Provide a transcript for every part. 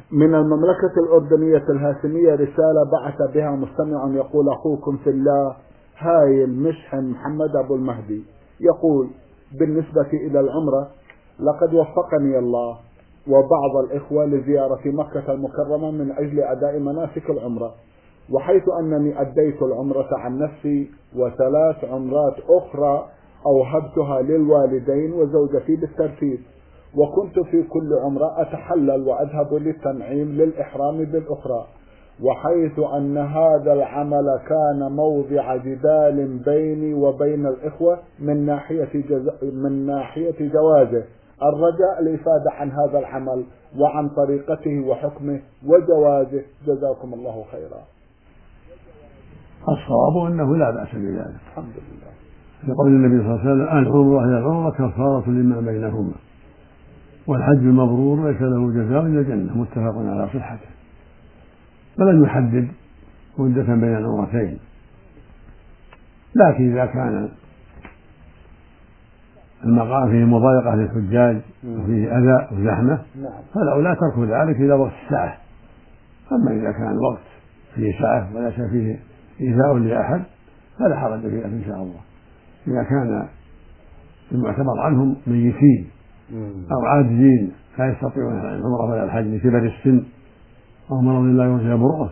من المملكة الأردنية الهاشمية رسالة بعث بها مستمع يقول: أخوكم في الله هايل مشحن محمد أبو المهدي، يقول: بالنسبة إلى العمرة لقد وفقني الله وبعض الإخوة لزيارة مكة المكرمة من أجل أداء مناسك العمرة، وحيث أنني أديت العمرة عن نفسي وثلاث عمرات أخرى أوهبتها للوالدين وزوجتي بالترتيب، وكنت في كل عمرة أتحلل وأذهب للتنعيم للإحرام بالأخرى، وحيث أن هذا العمل كان موضع جدال بيني وبين الإخوة من ناحية جوازه، الرجاء الإفادة عن هذا العمل وعن طريقته وحكمه وجوازه، جزاكم الله خيرا. الصواب أنه لا بأس بذلك، الحمد لله، لقول النبي صلى الله عليه وسلم: العمرة إلى العمرة كفارة لما بينهما، والحج المبرور ليس له جزاء إلا الجنة، متفق على صحته. فلن يحدد مدة بين العمرتين، لكن إذا كان المقام فيه مضايقة للحجاج وفيه أذى وزحمة فالأولى ترك ذلك إلى وقت الساعة. أما إذا كان وقت فيه ساعة وليس فيه إيذاء لأحد فلا حرج في ذلك إن شاء الله. إذا كان المعتبر عنهم ميتين أو عاجزين لا يستطيعون العمرة ولا الحج لكبر السن أو مرض لا يرجى برؤه.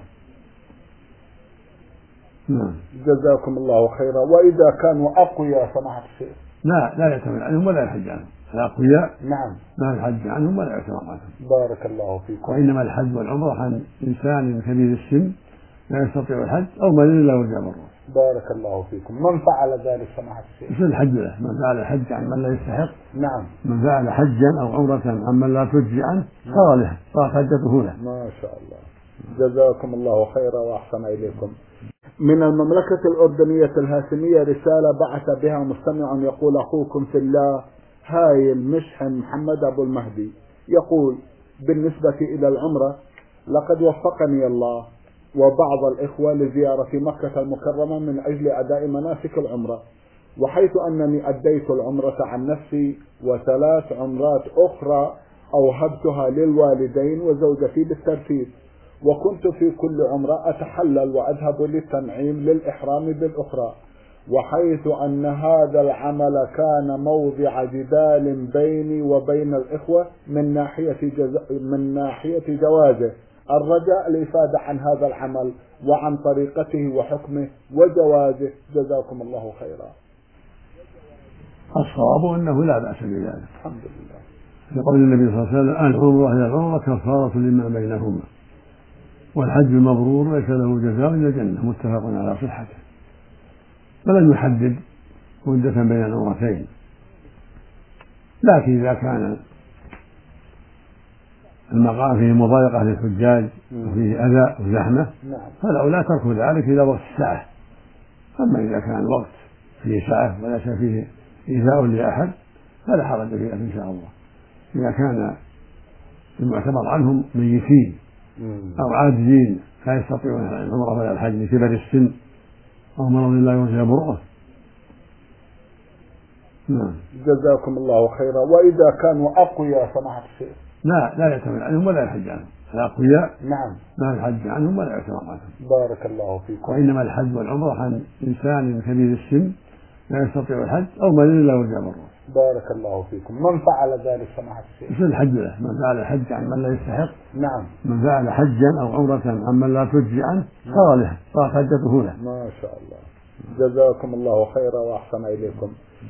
جزاكم الله خيرا. وإذا كانوا أقوياء سماحة الشيخ لا يعتمد عنهم ولا يحج عنهم. الأقوياء ما يحج عنهم ولا يعتمد عنهم. بارك الله فيكم. وإنما الحج والعمرة عن إنسان كبير السن لا يستطيع الحج أو مريض لا يرجى برؤه. بارك الله فيكم. من فعل ذلك سماحة الشيخ؟ مثل الحج له، من فعل الحج عن من لا يستحق، من فعل حجا أو عمرة عن من لا تجزي عنه صار له، صار حجته له. ما شاء الله. جزاكم الله خيرا وأحسن إليكم. من المملكة الأردنية الهاشمية رسالة بعث بها مستمع يقول: أخوكم في الله هايل مشحن محمد أبو المهدي، يقول: بالنسبة إلى العمرة لقد وفقني الله وبعض الإخوة لزيارة مكة المكرمة من أجل أداء مناسك العمرة، وحيث أنني أديت العمرة عن نفسي وثلاث عمرات أخرى أوهبتها للوالدين وزوجتي بالترتيب، وكنت في كل عمرة أتحلل وأذهب للتنعيم للإحرام بالأخرى، وحيث أن هذا العمل كان موضع جدال بيني وبين الإخوة من ناحية جوازه، الرجاء الإفادة عن هذا العمل وعن طريقته وحكمه وجوازه، جزاكم الله خيرا. الصواب أنه لا بأس بذلك، الحمد لله، لقول النبي صلى الله عليه وسلم: العمرة إلى العمرة كفارة لما بينهما، والحج المبرور ليس له جزاء إلا الجنة، متفق على صحته. فلن يحدد مدة بين العمرتين، لكن إذا كان المقام فيه مضايقة للحجاج وفيه أذى وزحمة فالأولى ترك ذلك إلى وقت الساعة. أما إذا كان وقت فيه ساعة وليس فيه إيذاء لأحد فلا حرج في ذلك إن شاء الله. إذا كان المعتبر عنهم ميتين أو عاجزين لا يستطيعون العمرة ولا الحج لكبر السن أو مرض لا يرجى برؤه. جزاكم الله خيرا. وإذا كانوا أقوياء سماحة الشيخ؟ لا يعتمد عنهم ولا يحج عنهم. الأقوياء ما يحج عنهم ولا يعتمد عنهم. بارك الله فيكم. وإنما الحج والعمرة عن إنسان كبير السن لا يستطيع الحج أو مريض لا يرجى برؤه. بارك الله فيكم. من فعل ذلك سماحة الشيخ؟ مثل الحج له، من فعل الحج عن من لا يستحق، من فعل حجا أو عمرة عن من لا تجزي عنه صار له، صار حجته له. ما شاء الله. جزاكم الله خيرا وأحسن إليكم.